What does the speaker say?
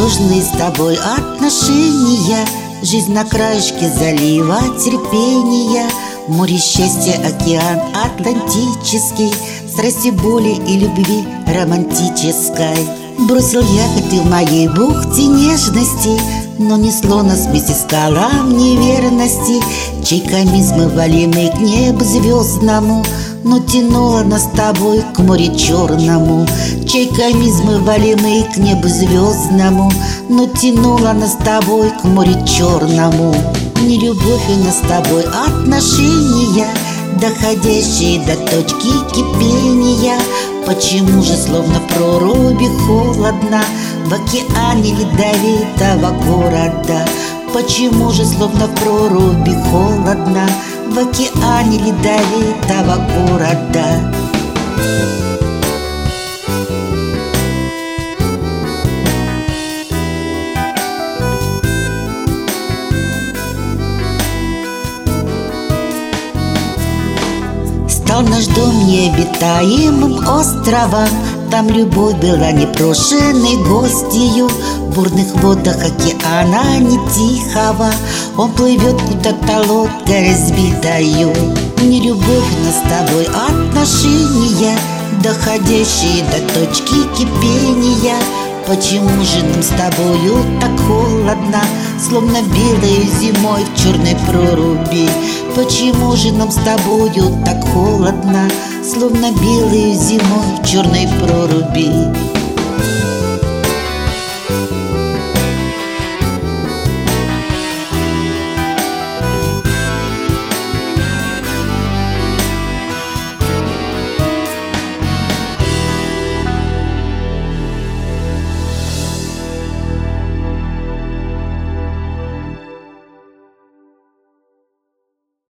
сложные с тобой отношения, жизнь на краешке залива терпения, море счастья, океан атлантический, страсти, боли и любви романтической. Бросил якорь в моей бухте нежности, но несло нас вместе скалам неверности. Чайками смывали мы к небу звездному, но тянуло нас с тобой к морю черному. Чайками смывали мы к небу звездному, но тянуло нас с тобой к морю черному. Не любовь у нас с тобой отношения, доходящие до точки кипения. Почему же словно в проруби холодно в океане ледовитого города? Почему же словно в проруби холодно в океане ледовитого города? Стал наш дом необитаемым островом, там любовь была непрошенной гостью. В бурных водах океана не тихого он плывет куда-то лодкой разбитою. Не любовь у нас с тобой отношения, доходящие до точки кипения. Почему же нам с тобою так холодно, словно белой зимой в черной проруби? Почему же нам с тобою так холодно, словно белой зимой в черной проруби?